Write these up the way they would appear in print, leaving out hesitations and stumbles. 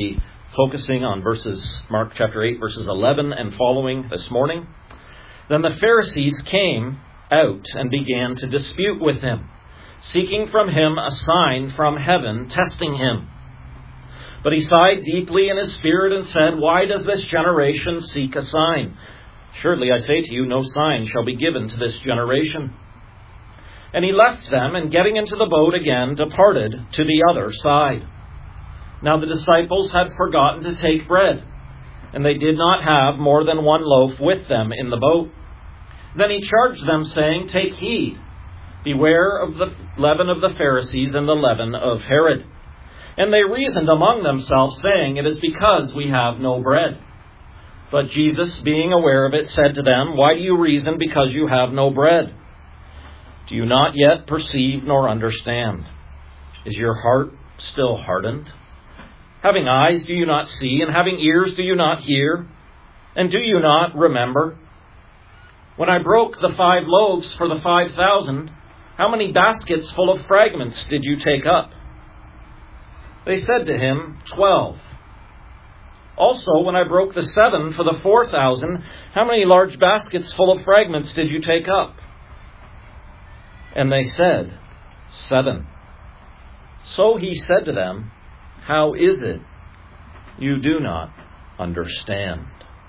Focusing on Mark chapter 8, verses 11 and following this morning. Then the Pharisees came out and began to dispute with him, seeking from him a sign from heaven, testing him. But he sighed deeply in his spirit and said, "Why does this generation seek a sign? Surely I say to you, no sign shall be given to this generation." And he left them, and getting into the boat again, departed to the other side. Now the disciples had forgotten to take bread, and they did not have more than one loaf with them in the boat. Then he charged them, saying, "Take heed, beware of the leaven of the Pharisees and the leaven of Herod." And they reasoned among themselves, saying, "It is because we have no bread." But Jesus, being aware of it, said to them, "Why do you reason because you have no bread? Do you not yet perceive nor understand? Is your heart still hardened? Having eyes, do you not see? And having ears, do you not hear? And do you not remember? When I broke the 5 loaves for the 5,000, how many baskets full of fragments did you take up?" They said to him, 12. "Also, when I broke the 7 for the 4,000, how many large baskets full of fragments did you take up?" And they said, 7. So he said to them, "How is it you do not understand?"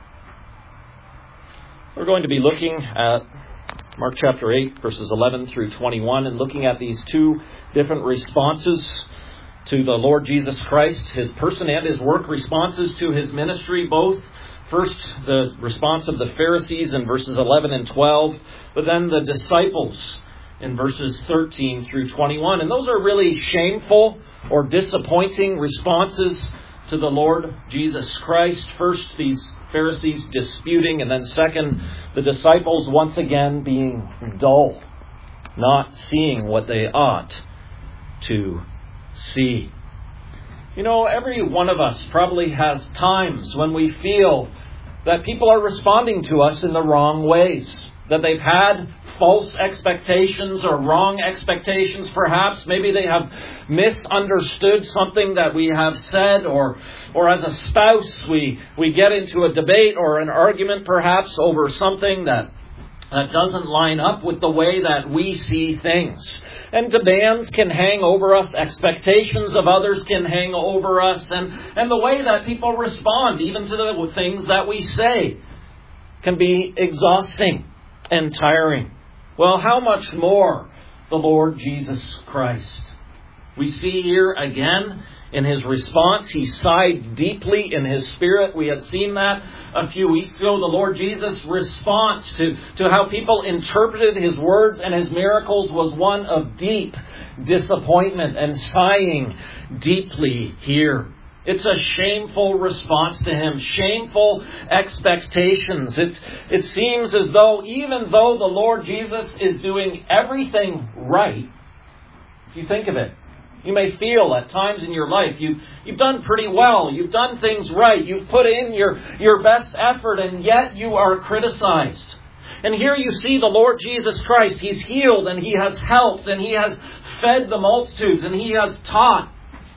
We're going to be looking at Mark chapter 8, verses 11 through 21, and looking at these 2 different responses to the Lord Jesus Christ, his person and his work, responses to his ministry, both. First, the response of the Pharisees in verses 11 and 12, but then the disciples in verses 13 through 21. And those are really shameful or disappointing responses to the Lord Jesus Christ. First, these Pharisees disputing, and then second, the disciples once again being dull, not seeing what they ought to see. You know, every one of us probably has times when we feel that people are responding to us in the wrong ways, that they've had false expectations or wrong expectations perhaps. Maybe they have misunderstood something that we have said, or as a spouse we get into a debate or an argument perhaps over something that doesn't line up with the way that we see things. And demands can hang over us, expectations of others can hang over us, and the way that people respond, even to the things that we say, can be exhausting and tiring. Well, how much more the Lord Jesus Christ? We see here again in his response, he sighed deeply in his spirit. We had seen that a few weeks ago. The Lord Jesus' response to how people interpreted his words and his miracles was one of deep disappointment and sighing deeply here. It's a shameful response to him, shameful expectations. It seems as though even though the Lord Jesus is doing everything right, if you think of it, you may feel at times in your life you've done pretty well, you've done things right, you've put in your best effort, and yet you are criticized. And here you see the Lord Jesus Christ. He's healed and he has helped and he has fed the multitudes and he has taught.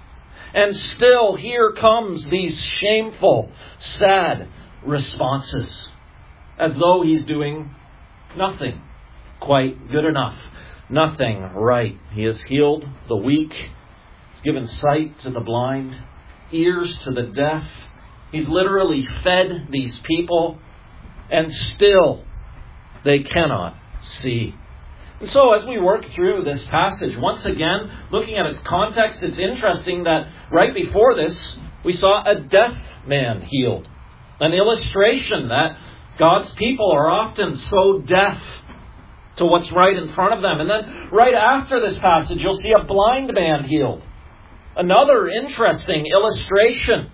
And still, here comes these shameful, sad responses, as though he's doing nothing quite good enough, nothing right. He has healed the weak, he's given sight to the blind, ears to the deaf. He's literally fed these people, and still they cannot see. And so as we work through this passage, once again, looking at its context, it's interesting that right before this, we saw a deaf man healed. An illustration that God's people are often so deaf to what's right in front of them. And then right after this passage, you'll see a blind man healed. Another interesting illustration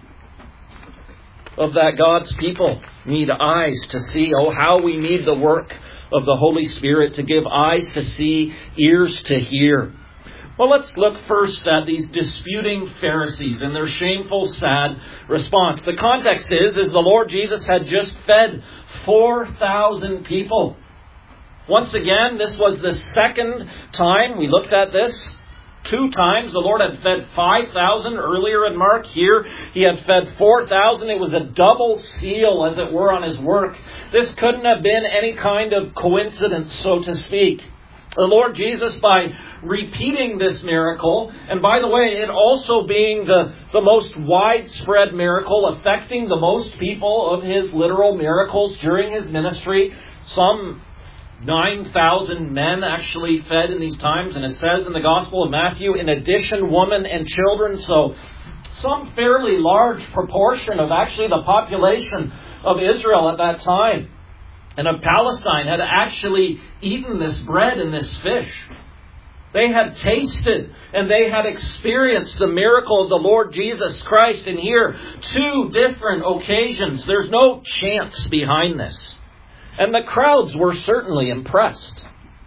of that God's people need eyes to see. Oh, how we need the work of the Holy Spirit to give eyes to see, ears to hear. Well, let's look first at these disputing Pharisees and their shameful, sad response. The context is the Lord Jesus had just fed 4,000 people. Once again, this was the second time we looked at this 2 times. The Lord had fed 5,000 earlier in Mark. Here he had fed 4,000. It was a double seal, as it were, on his work. This couldn't have been any kind of coincidence, so to speak. The Lord Jesus, by repeating this miracle, and by the way, it also being the most widespread miracle, affecting the most people of his literal miracles during his ministry, some 9,000 men actually fed in these times, and it says in the Gospel of Matthew, in addition, women and children, so some fairly large proportion of actually the population of Israel at that time and of Palestine had actually eaten this bread and this fish. They had tasted and they had experienced the miracle of the Lord Jesus Christ. And here, 2 different occasions. There's no chance behind this. And the crowds were certainly impressed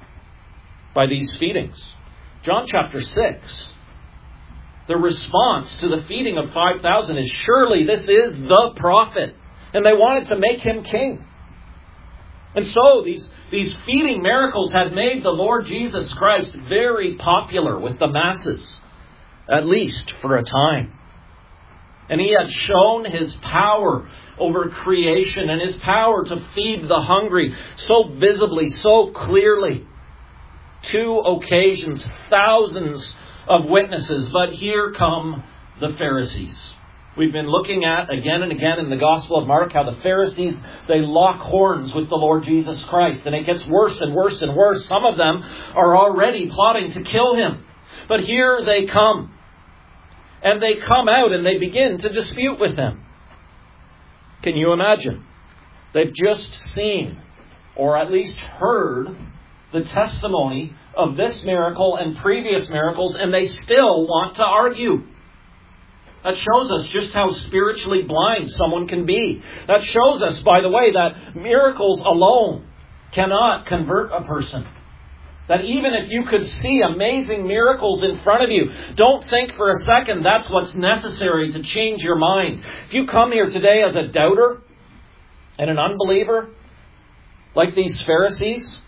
by these feedings. John chapter 6. The response to the feeding of 5,000 is, surely this is the prophet. And they wanted to make him king. And so these feeding miracles had made the Lord Jesus Christ very popular with the masses, at least for a time. And he had shown his power over creation and his power to feed the hungry so visibly, so clearly. 2 occasions, thousands of witnesses. But here come the Pharisees. We've been looking at again and again in the Gospel of Mark how the Pharisees, they lock horns with the Lord Jesus Christ. And it gets worse and worse and worse. Some of them are already plotting to kill him. But here they come. And they come out and they begin to dispute with him. Can you imagine? They've just seen, or at least heard, the testimony of this miracle and previous miracles, and they still want to argue. That shows us just how spiritually blind someone can be. That shows us, by the way, that miracles alone cannot convert a person. That even if you could see amazing miracles in front of you, don't think for a second that's what's necessary to change your mind. If you come here today as a doubter and an unbeliever, like these Pharisees,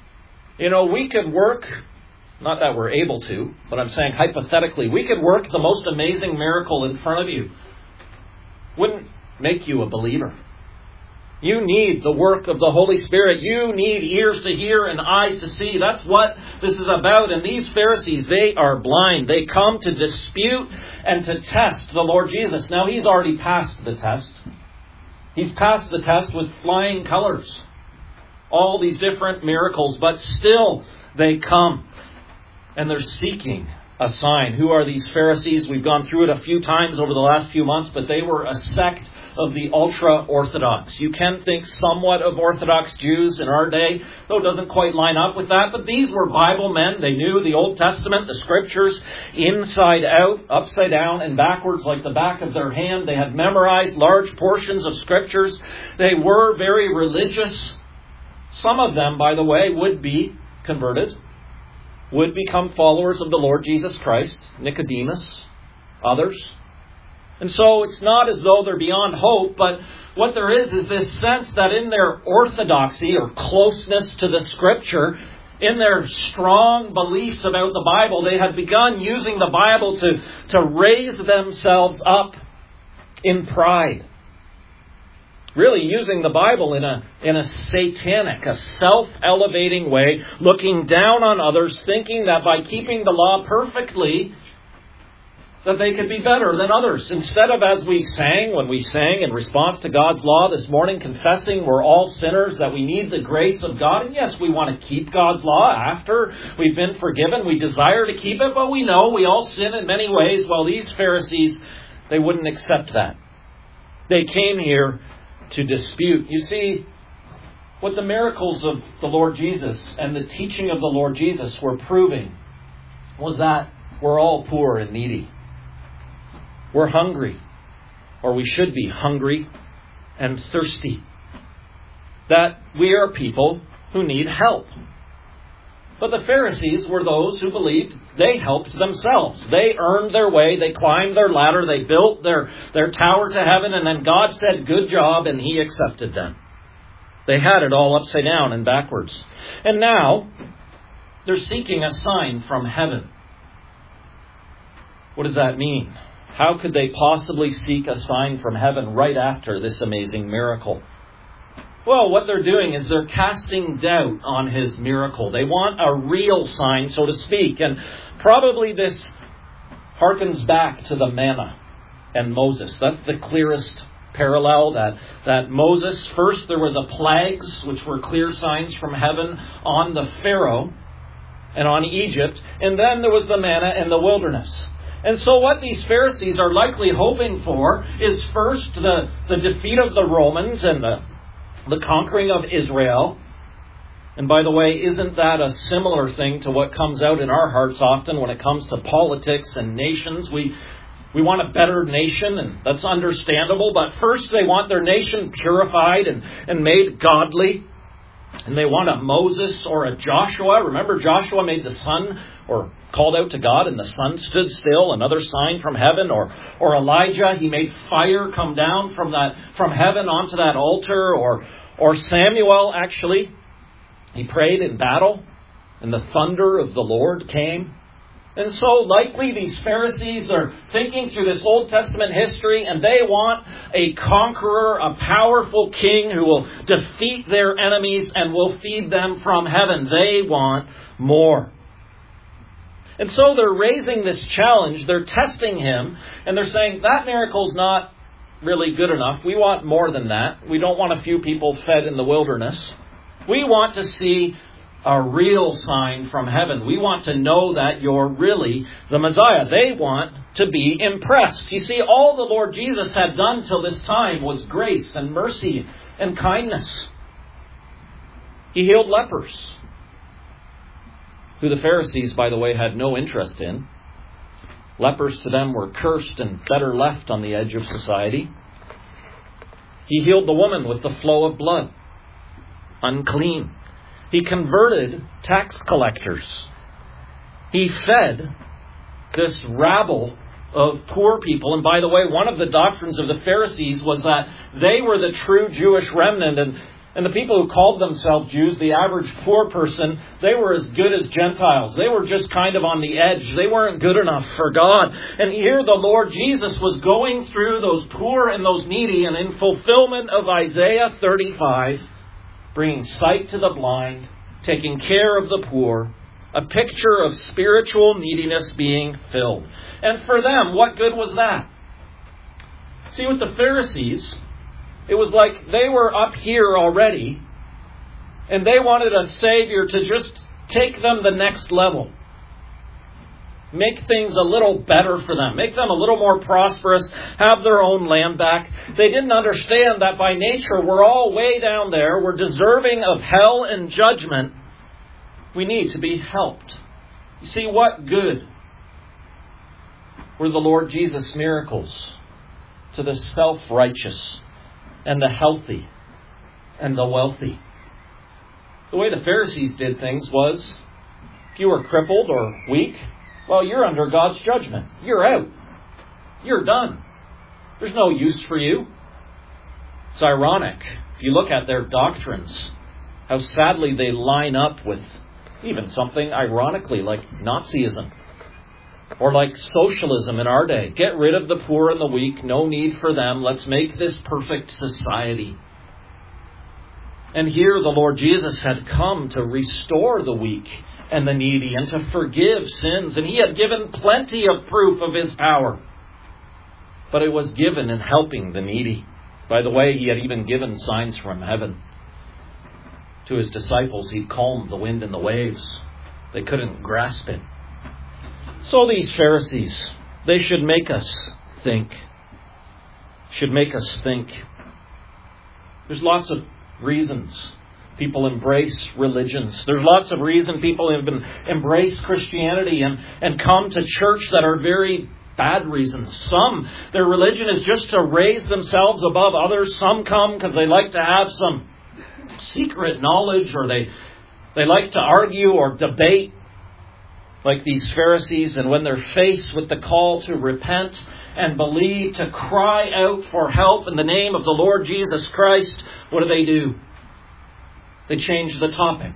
we could work, not that we're able to, but I'm saying hypothetically, we could work the most amazing miracle in front of you. Wouldn't make you a believer. You need the work of the Holy Spirit. You need ears to hear and eyes to see. That's what this is about. And these Pharisees, they are blind. They come to dispute and to test the Lord Jesus. Now, he's already passed the test. He's passed the test with flying colors. All these different miracles, but still they come. And they're seeking a sign. Who are these Pharisees? We've gone through it a few times over the last few months, but they were a sect of the ultra-Orthodox. You can think somewhat of Orthodox Jews in our day, though it doesn't quite line up with that. But these were Bible men. They knew the Old Testament, the Scriptures, inside out, upside down, and backwards like the back of their hand. They had memorized large portions of Scriptures. They were very religious. Some of them, by the way, would be converted, would become followers of the Lord Jesus Christ, Nicodemus, others. And so it's not as though they're beyond hope, but what there is this sense that in their orthodoxy or closeness to the Scripture, in their strong beliefs about the Bible, they had begun using the Bible to raise themselves up in pride. Really using the Bible in a satanic, a self-elevating way, looking down on others, thinking that by keeping the law perfectly, that they could be better than others. Instead of, as we sang, when we sang in response to God's law this morning, confessing we're all sinners, that we need the grace of God. And yes, we want to keep God's law after we've been forgiven. We desire to keep it, but we know we all sin in many ways. Well, these Pharisees, they wouldn't accept that. They came here to dispute. You see, what the miracles of the Lord Jesus and the teaching of the Lord Jesus were proving was that we're all poor and needy. We're hungry, or we should be hungry and thirsty. That we are people who need help. But the Pharisees were those who believed they helped themselves. They earned their way. They climbed their ladder. They built their tower to heaven. And then God said, good job, and He accepted them. They had it all upside down and backwards. And now they're seeking a sign from heaven. What does that mean? How could they possibly seek a sign from heaven right after this amazing miracle? Well, what they're doing is they're casting doubt on his miracle. They want a real sign, so to speak. And probably this harkens back to the manna and Moses. That's the clearest parallel, that Moses, first there were the plagues, which were clear signs from heaven on the Pharaoh and on Egypt. And then there was the manna in the wilderness. And so what these Pharisees are likely hoping for is first the defeat of the Romans and the conquering of Israel. And by the way, isn't that a similar thing to what comes out in our hearts often when it comes to politics and nations? We want a better nation, and that's understandable. But first they want their nation purified and made godly. And they want a Moses or a Joshua. Remember, Joshua made the sun, or called out to God, and the sun stood still, another sign from heaven. Or Elijah, he made fire come down from heaven onto that altar. Or Samuel, actually, he prayed in battle, and the thunder of the Lord came. And so likely these Pharisees are thinking through this Old Testament history, and they want a conqueror, a powerful king who will defeat their enemies and will feed them from heaven. They want more. And so they're raising this challenge. They're testing him, and they're saying, that miracle's not really good enough. We want more than that. We don't want a few people fed in the wilderness. We want to see a real sign from heaven. We want to know that you're really the Messiah. They want to be impressed. You see, all the Lord Jesus had done till this time was grace and mercy and kindness. He healed lepers, who the Pharisees, by the way, had no interest in. Lepers to them were cursed and better left on the edge of society. He healed the woman with the flow of blood, unclean. He converted tax collectors. He fed this rabble of poor people. And by the way, one of the doctrines of the Pharisees was that they were the true Jewish remnant. And the people who called themselves Jews, the average poor person, they were as good as Gentiles. They were just kind of on the edge. They weren't good enough for God. And here the Lord Jesus was going through those poor and those needy, and in fulfillment of Isaiah 35, bringing sight to the blind, taking care of the poor, a picture of spiritual neediness being filled. And for them, what good was that? See, with the Pharisees, it was like they were up here already, and they wanted a Savior to just take them the next level. Make things a little better for them. Make them a little more prosperous. Have their own land back. They didn't understand that by nature we're all way down there. We're deserving of hell and judgment. We need to be helped. You see, what good were the Lord Jesus' miracles to the self-righteous and the healthy and the wealthy? The way the Pharisees did things was, if you were crippled or weak, well, you're under God's judgment. You're out. You're done. There's no use for you. It's ironic, if you look at their doctrines, how sadly they line up with even something ironically like Nazism or like socialism in our day. Get rid of the poor and the weak. No need for them. Let's make this perfect society. And here the Lord Jesus had come to restore the weak and the needy and to forgive sins. And he had given plenty of proof of his power. But it was given in helping the needy. By the way, he had even given signs from heaven. To his disciples, he calmed the wind and the waves. They couldn't grasp it. So these Pharisees, they should make us think. Should make us think. There's lots of reasons people embrace religions. There's lots of reasons people have embrace Christianity and come to church that are very bad reasons. Some, their religion is just to raise themselves above others. Some come because they like to have some secret knowledge, or they like to argue or debate like these Pharisees. And when they're faced with the call to repent and believe, to cry out for help in the name of the Lord Jesus Christ, what do? They change the topic.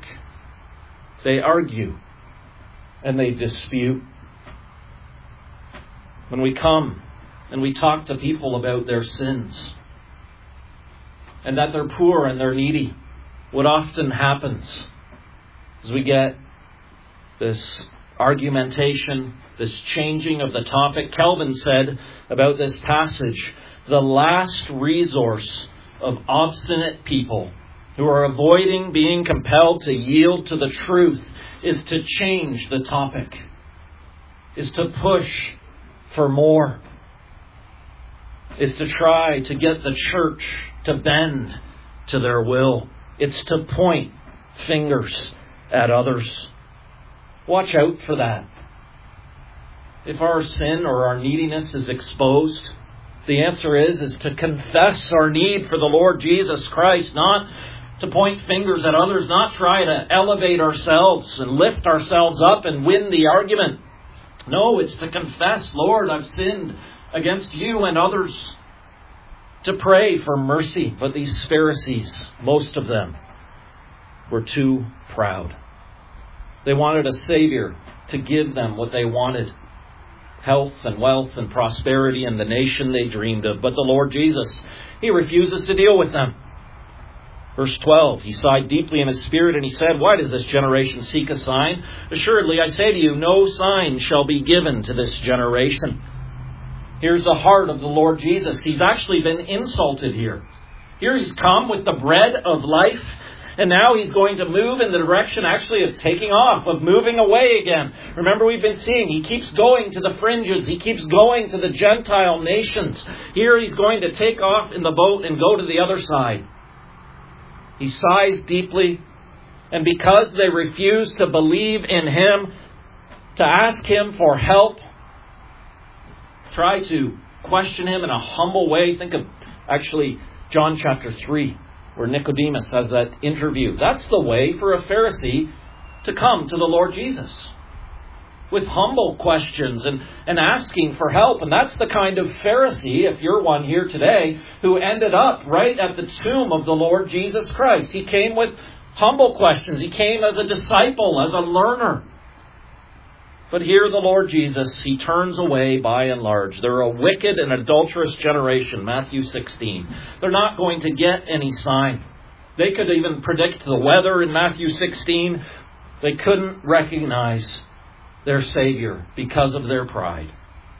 They argue and they dispute. when we come and we talk to people about their sins and that they're poor and they're needy, what often happens is we get this argumentation, this changing of the topic. Calvin said about this passage, the last resource of obstinate people who are avoiding being compelled to yield to the truth is to change the topic, is to push for more, is to try to get the church to bend to their will. It's to point fingers at others. Watch out for that. If our sin or our neediness is exposed, the answer is to confess our need for the Lord Jesus Christ, not to point fingers at others, not try to elevate ourselves and lift ourselves up and win the argument. No, it's to confess, Lord, I've sinned against you and others. To pray for mercy. But these Pharisees, most of them, were too proud. They wanted a Savior to give them what they wanted. Health and wealth and prosperity and the nation they dreamed of. But the Lord Jesus, He refuses to deal with them. Verse 12, He sighed deeply in His spirit and He said, why does this generation seek a sign? Assuredly, I say to you, no sign shall be given to this generation. Here's the heart of the Lord Jesus. He's actually been insulted here. Here He's come with the bread of life, and now He's going to move in the direction actually of taking off, of moving away again. Remember, we've been seeing He keeps going to the fringes. He keeps going to the Gentile nations. Here He's going to take off in the boat and go to the other side. He sighs deeply, and because they refuse to believe in Him, to ask Him for help, try to question Him in a humble way. Think of actually John chapter 3, where Nicodemus has that interview. That's the way for a Pharisee to come to the Lord Jesus, with humble questions and asking for help. And that's the kind of Pharisee, if you're one here today, who ended up right at the tomb of the Lord Jesus Christ. He came with humble questions. He came as a disciple, as a learner. But here the Lord Jesus, He turns away by and large. They're a wicked and adulterous generation, Matthew 16. They're not going to get any sign. They could even predict the weather in Matthew 16. They couldn't recognize their Savior because of their pride.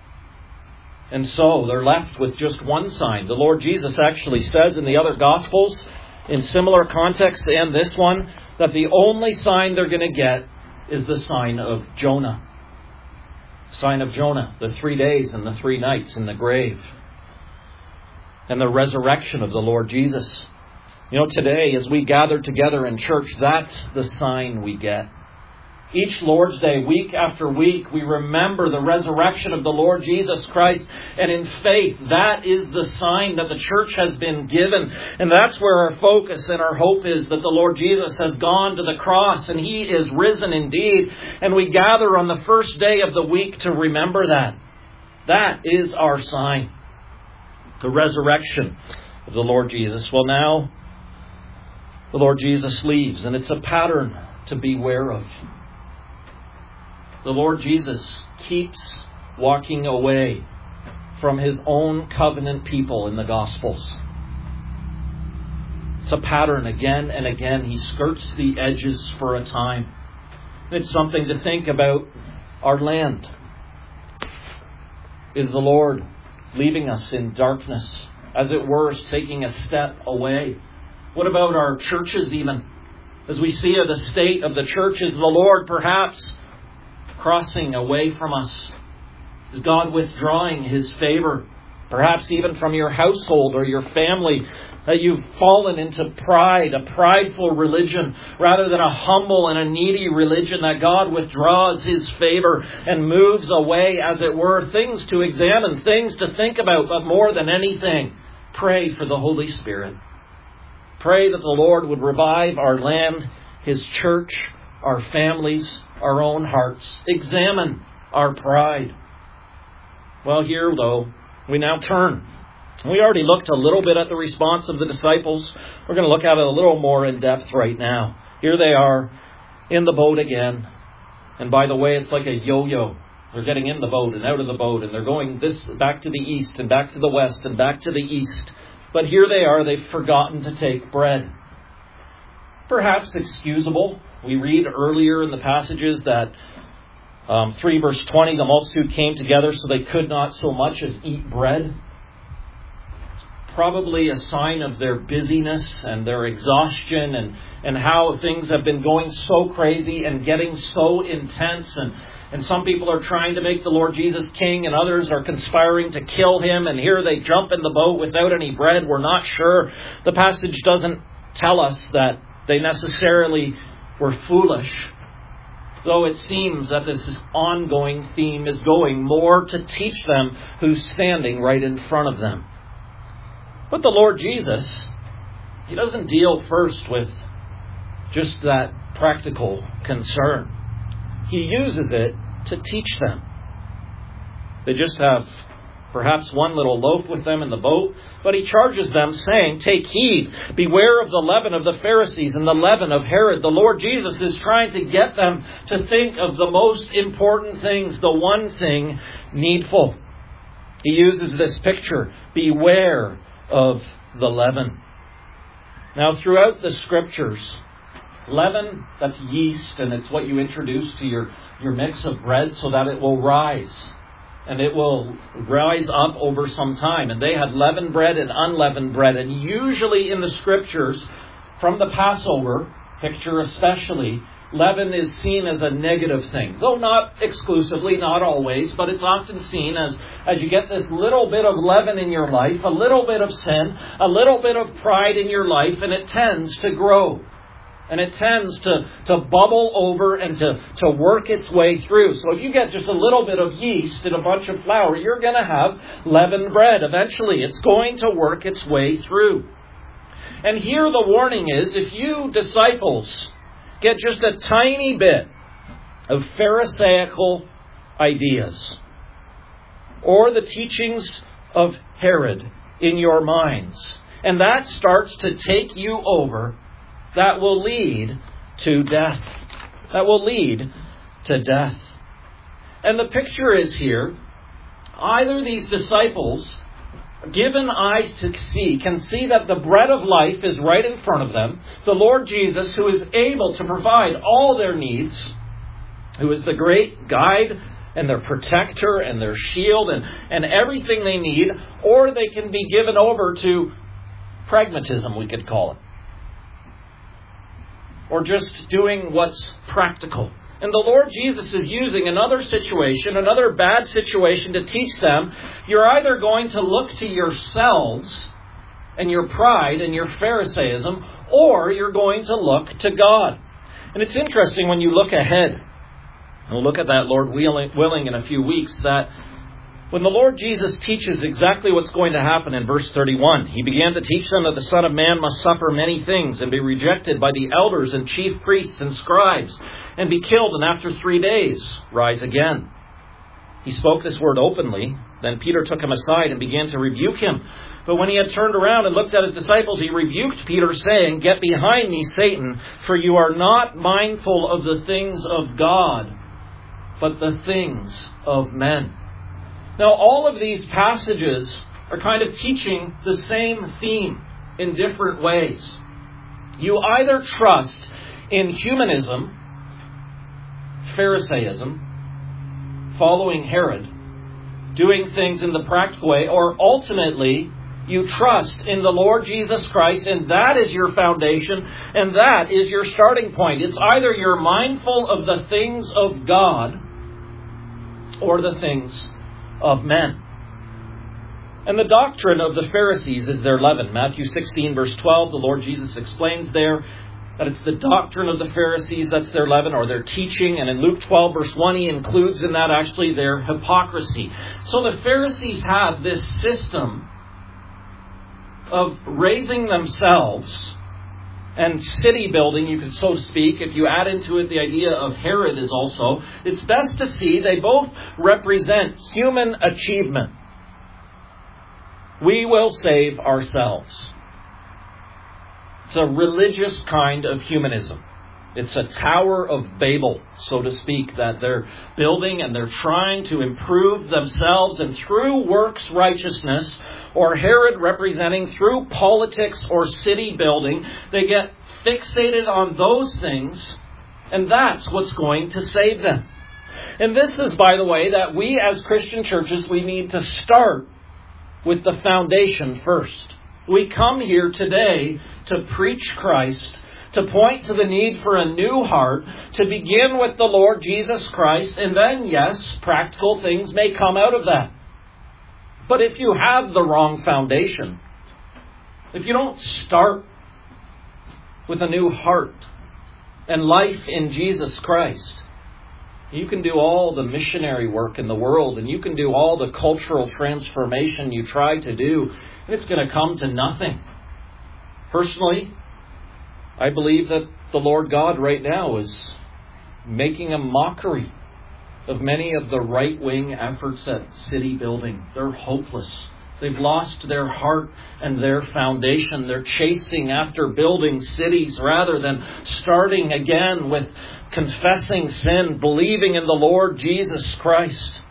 And so they're left with just one sign. The Lord Jesus actually says in the other Gospels, in similar contexts and this one, that the only sign they're going to get is the sign of Jonah. Sign of Jonah, the 3 days and the 3 nights in the grave. And the resurrection of the Lord Jesus. You know, today as we gather together in church, that's the sign we get. Each Lord's Day, week after week, we remember the resurrection of the Lord Jesus Christ. And in faith, that is the sign that the church has been given. And that's where our focus and our hope is, that the Lord Jesus has gone to the cross and He is risen indeed. And we gather on the first day of the week to remember that. That is our sign. The resurrection of the Lord Jesus. Well, now the Lord Jesus leaves, and it's a pattern to beware of. The Lord Jesus keeps walking away from His own covenant people in the Gospels. It's a pattern again and again. He skirts the edges for a time. It's something to think about our land. Is the Lord leaving us in darkness? As it were, taking a step away? What about our churches even? As we see the state of the church, is the Lord perhaps crossing away from us? Is God withdrawing His favor? Perhaps even from your household or your family, that you've fallen into pride, a prideful religion, rather than a humble and a needy religion, that God withdraws His favor and moves away, as it were. Things to examine, things to think about, but more than anything, pray for the Holy Spirit. Pray that the Lord would revive our land, His church, our families, our own hearts. Examine our pride. Well, here, though, we now turn. We already looked a little bit at the response of the disciples. We're going to look at it a little more in depth right now. Here they are in the boat again. And by the way, it's like a yo-yo. They're getting in the boat and out of the boat, and they're going back to the east and back to the west and back to the east. But here they are, they've forgotten to take bread. Perhaps excusable. We read earlier in the passages that 3 verse 20, the multitude came together so they could not so much as eat bread. It's probably a sign of their busyness and their exhaustion and how things have been going so crazy and getting so intense. And some people are trying to make the Lord Jesus king, and others are conspiring to kill him. And here they jump in the boat without any bread. We're not sure. The passage doesn't tell us that they necessarily were foolish, though it seems that this ongoing theme is going more to teach them who's standing right in front of them. But the Lord Jesus, he doesn't deal first with just that practical concern. He uses it to teach them. They just have perhaps one little loaf with them in the boat, but he charges them saying, take heed, beware of the leaven of the Pharisees and the leaven of Herod. The Lord Jesus is trying to get them to think of the most important things, the one thing needful. He uses this picture, beware of the leaven. Now, throughout the Scriptures, leaven, that's yeast, and it's what you introduce to your mix of bread so that it will rise. And it will rise up over some time. And they had leavened bread and unleavened bread. And usually in the Scriptures, from the Passover picture especially, leaven is seen as a negative thing. Though not exclusively, not always, but it's often seen as you get this little bit of leaven in your life, a little bit of sin, a little bit of pride in your life, and it tends to grow. And it tends to bubble over and to work its way through. So if you get just a little bit of yeast in a bunch of flour, you're going to have leavened bread. Eventually, it's going to work its way through. And here the warning is, if you disciples get just a tiny bit of Pharisaical ideas or the teachings of Herod in your minds, and that starts to take you over, that will lead to death. That will lead to death. And the picture is here, either these disciples, given eyes to see, can see that the bread of life is right in front of them, the Lord Jesus, who is able to provide all their needs, who is the great guide and their protector and their shield and everything they need, or they can be given over to pragmatism, we could call it. Or just doing what's practical. And the Lord Jesus is using another situation, another bad situation, to teach them, you're either going to look to yourselves and your pride and your Pharisaism, or you're going to look to God. And it's interesting when you look ahead, and we'll look at that, Lord willing, in a few weeks, that when the Lord Jesus teaches exactly what's going to happen in verse 31, he began to teach them that the Son of Man must suffer many things and be rejected by the elders and chief priests and scribes and be killed and after 3 days rise again. He spoke this word openly. Then Peter took him aside and began to rebuke him. But when he had turned around and looked at his disciples, he rebuked Peter, saying, "Get behind me, Satan, for you are not mindful of the things of God, but the things of men." Now, all of these passages are kind of teaching the same theme in different ways. You either trust in humanism, Pharisaism, following Herod, doing things in the practical way, or ultimately you trust in the Lord Jesus Christ, and that is your foundation, and that is your starting point. It's either you're mindful of the things of God or the things of men. And the doctrine of the Pharisees is their leaven. Matthew 16, verse 12, the Lord Jesus explains there that it's the doctrine of the Pharisees that's their leaven, or their teaching. And in Luke 12, verse 1, he includes in that actually their hypocrisy. So the Pharisees have this system of raising themselves and city building, you could so speak. If you add into it the idea of Herod is also, it's best to see they both represent human achievement. We will save ourselves. It's a religious kind of humanism. It's a Tower of Babel, so to speak, that they're building, and they're trying to improve themselves, and through works righteousness, or Herod representing through politics or city building, they get fixated on those things, and that's what's going to save them. And this is, by the way, that we as Christian churches, we need to start with the foundation first. We come here today to preach Christ, to point to the need for a new heart, to begin with the Lord Jesus Christ, and then, yes, practical things may come out of that. But if you have the wrong foundation, if you don't start with a new heart and life in Jesus Christ, you can do all the missionary work in the world, and you can do all the cultural transformation you try to do, and it's going to come to nothing. Personally, I believe that the Lord God right now is making a mockery of many of the right-wing efforts at city building. They're hopeless. They've lost their heart and their foundation. They're chasing after building cities rather than starting again with confessing sin, believing in the Lord Jesus Christ,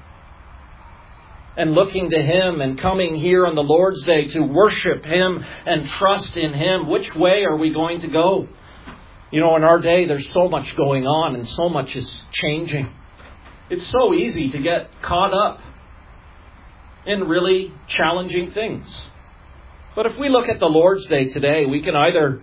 and looking to Him and coming here on the Lord's Day to worship Him and trust in Him. Which way are we going to go? You know, in our day, there's so much going on and so much is changing. It's so easy to get caught up in really challenging things. But if we look at the Lord's Day today, we can either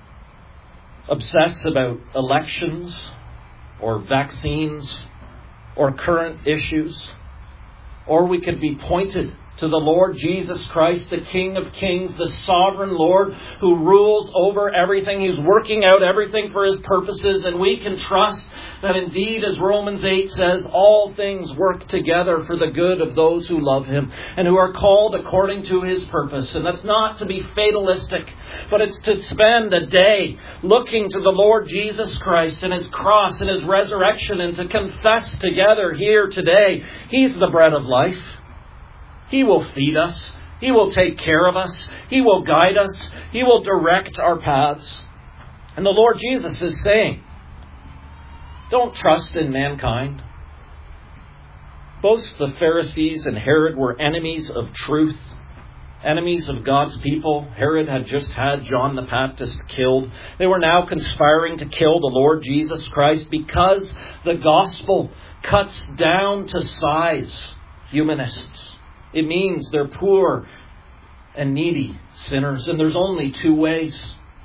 obsess about elections or vaccines or current issues, or we could be pointed to the Lord Jesus Christ, the King of Kings, the sovereign Lord who rules over everything. He's working out everything for His purposes, and we can trust that indeed, as Romans 8 says, all things work together for the good of those who love Him and who are called according to His purpose. And that's not to be fatalistic, but it's to spend a day looking to the Lord Jesus Christ and His cross and His resurrection, and to confess together here today, He's the bread of life. He will feed us. He will take care of us. He will guide us. He will direct our paths. And the Lord Jesus is saying, don't trust in mankind. Both the Pharisees and Herod were enemies of truth, enemies of God's people. Herod had just had John the Baptist killed. They were now conspiring to kill the Lord Jesus Christ because the gospel cuts down to size humanists. It means they're poor and needy sinners, and there's only two ways.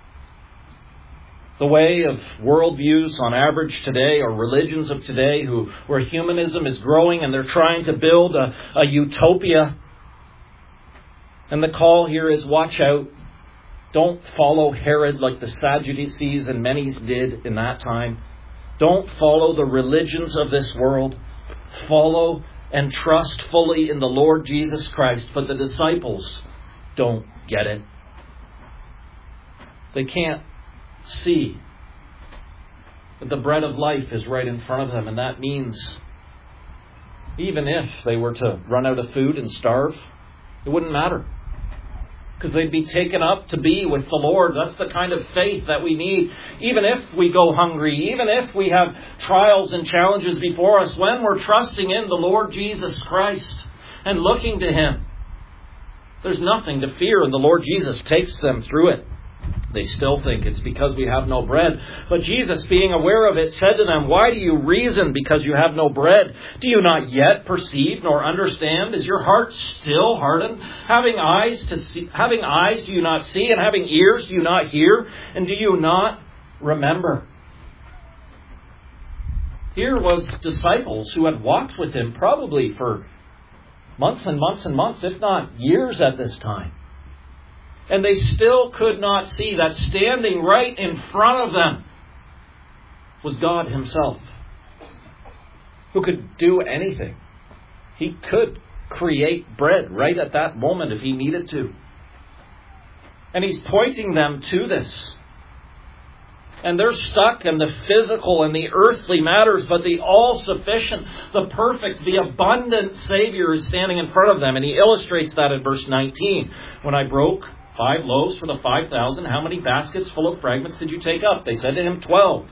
The way of worldviews on average today, or religions of today, where humanism is growing and they're trying to build a utopia. And the call here is, watch out. Don't follow Herod like the Sadducees and many did in that time. Don't follow the religions of this world. Follow and trust fully in the Lord Jesus Christ. But the disciples don't get it. They can't see that the bread of life is right in front of them. And that means even if they were to run out of food and starve, it wouldn't matter, because they'd be taken up to be with the Lord. That's the kind of faith that we need. Even if we go hungry, even if we have trials and challenges before us, when we're trusting in the Lord Jesus Christ and looking to Him, there's nothing to fear, and the Lord Jesus takes them through it. They still think it's because we have no bread. But Jesus, being aware of it, said to them, "Why do you reason because you have no bread? Do you not yet perceive nor understand? Is your heart still hardened? Having eyes do you not see, and having ears do you not hear? And do you not remember?" Here was disciples who had walked with Him probably for months and months and months, if not years at this time. And they still could not see that standing right in front of them was God Himself, who could do anything. He could create bread right at that moment if He needed to. And He's pointing them to this. And they're stuck in the physical and the earthly matters, but the all-sufficient, the perfect, the abundant Savior is standing in front of them. And He illustrates that in verse 19. When I broke 5 loaves for the 5,000, how many baskets full of fragments did you take up? They said to Him, 12.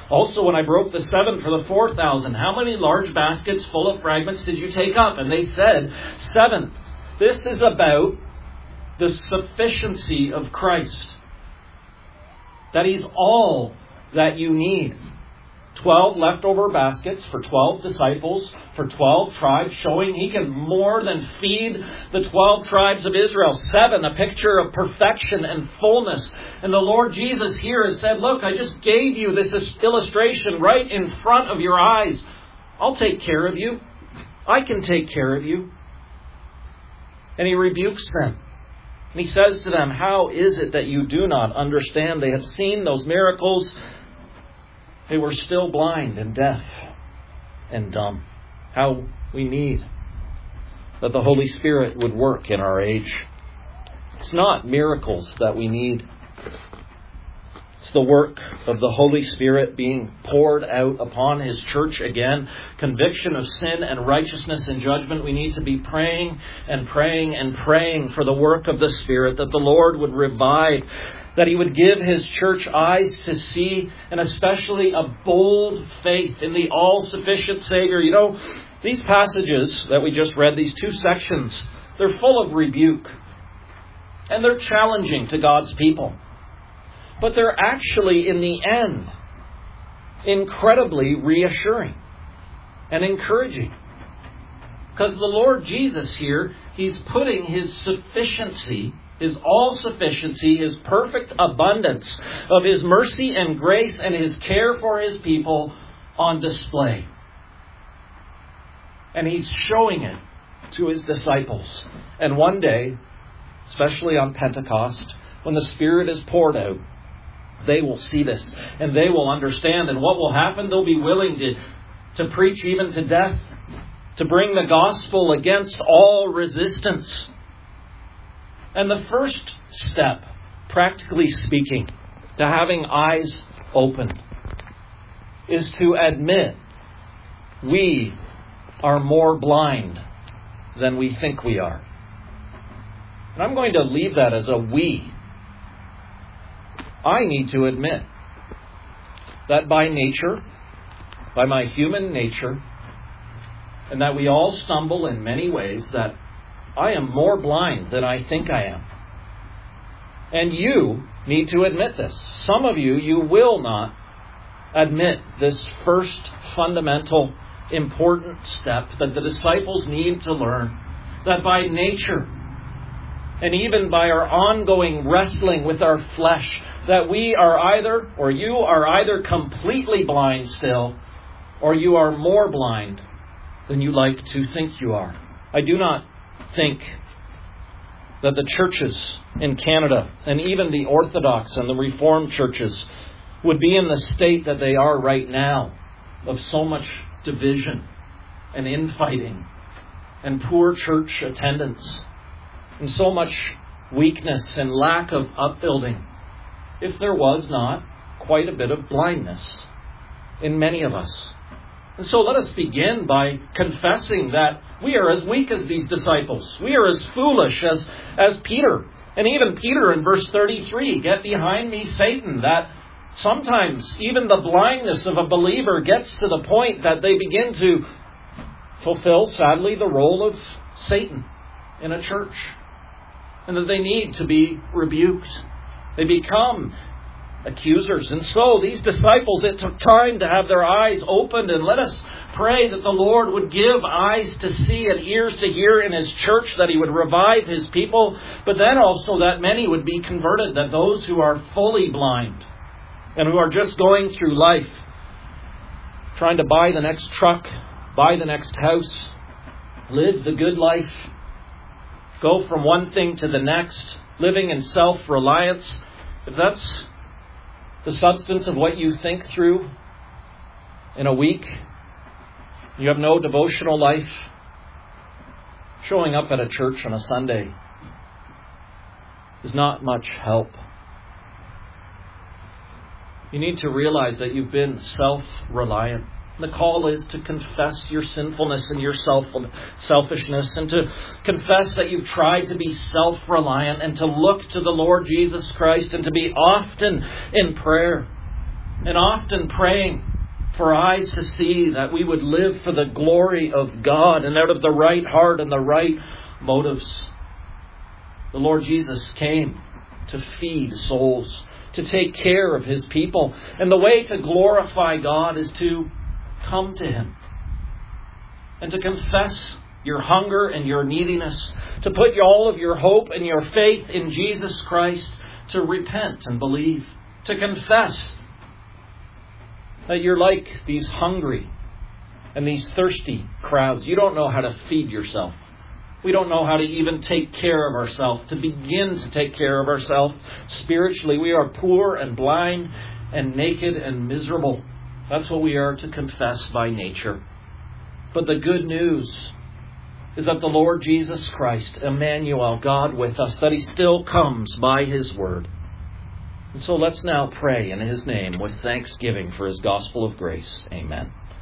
Also, when I broke the 7 for the 4,000, how many large baskets full of fragments did you take up? And they said, 7. This is about the sufficiency of Christ. That He's all that you need. 12 leftover baskets for 12 disciples, for 12 tribes, showing He can more than feed the 12 tribes of Israel. 7, a picture of perfection and fullness. And the Lord Jesus here has said, look, I just gave you this illustration right in front of your eyes. I'll take care of you. I can take care of you. And He rebukes them. And He says to them, how is it that you do not understand? They have seen those miracles. They were still blind and deaf and dumb. How we need that the Holy Spirit would work in our age. It's not miracles that we need. It's the work of the Holy Spirit being poured out upon His church again. Conviction of sin and righteousness and judgment. We need to be praying and praying and praying for the work of the Spirit, that the Lord would revive, that He would give His church eyes to see, and especially a bold faith in the all-sufficient Savior. You know, these passages that we just read, these 2 sections, they're full of rebuke. And they're challenging to God's people. But they're actually, in the end, incredibly reassuring and encouraging. Because the Lord Jesus here, He's putting His sufficiency, His all-sufficiency, His perfect abundance of His mercy and grace and His care for His people on display. And He's showing it to His disciples. And one day, especially on Pentecost, when the Spirit is poured out, they will see this and they will understand. And what will happen? They'll be willing to preach even to death, to bring the gospel against all resistance. And the first step, practically speaking, to having eyes opened is to admit we are more blind than we think we are. And I'm going to leave that as a we. I need to admit that by nature, by my human nature, and that we all stumble in many ways, that I am more blind than I think I am. And you need to admit this. Some of you, you will not admit this first fundamental, important step that the disciples need to learn. That by nature, and even by our ongoing wrestling with our flesh, that we are either, or you are either completely blind still, or you are more blind than you like to think you are. I do not think that the churches in Canada, and even the Orthodox and the Reformed churches, would be in the state that they are right now, of so much division and infighting and poor church attendance and so much weakness and lack of upbuilding, if there was not quite a bit of blindness in many of us. And so let us begin by confessing that we are as weak as these disciples. We are as foolish as Peter. And even Peter in verse 33, get behind me, Satan. That sometimes even the blindness of a believer gets to the point that they begin to fulfill, sadly, the role of Satan in a church. And that they need to be rebuked. They become accusers. And so these disciples, it took time to have their eyes opened. And let us pray that the Lord would give eyes to see and ears to hear in His church, that He would revive His people, but then also that many would be converted, that those who are fully blind and who are just going through life, trying to buy the next truck, buy the next house, live the good life, go from one thing to the next, living in self-reliance, if that's the substance of what you think through in a week, you have no devotional life, showing up at a church on a Sunday is not much help. You need to realize that you've been self-reliant. The call is to confess your sinfulness and your selfishness, and to confess that you've tried to be self-reliant, and to look to the Lord Jesus Christ, and to be often in prayer. and often praying for eyes to see, that we would live for the glory of God and out of the right heart and the right motives. The Lord Jesus came to feed souls, to take care of His people. And the way to glorify God is to come to Him and to confess your hunger and your neediness, to put all of your hope and your faith in Jesus Christ, to repent and believe, to confess that you're like these hungry and these thirsty crowds. You don't know how to feed yourself. We don't know how to even take care of ourselves, to begin to take care of ourselves spiritually. We are poor and blind and naked and miserable. That's what we are to confess by nature. But the good news is that the Lord Jesus Christ, Emmanuel, God with us, that He still comes by His word. And so let's now pray in His name with thanksgiving for His gospel of grace. Amen.